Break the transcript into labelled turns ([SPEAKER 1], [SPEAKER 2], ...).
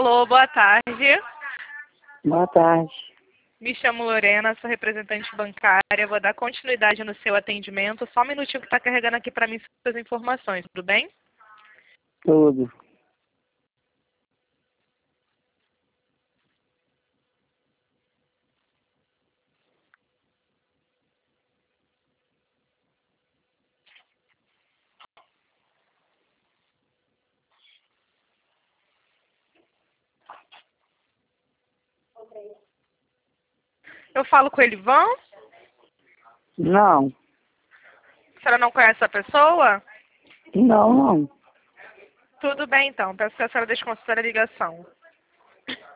[SPEAKER 1] Alô, boa tarde.
[SPEAKER 2] Boa tarde.
[SPEAKER 1] Me chamo Lorena, sou representante bancária. Vou dar continuidade no seu atendimento. Só um minutinho que está carregando aqui para mim suas informações, tudo bem?
[SPEAKER 2] Tudo.
[SPEAKER 1] Eu falo com o Elivan?
[SPEAKER 2] Não.
[SPEAKER 1] A senhora não conhece a pessoa?
[SPEAKER 2] Não.
[SPEAKER 1] Tudo bem, então. Peço que a senhora deixe consultar a ligação.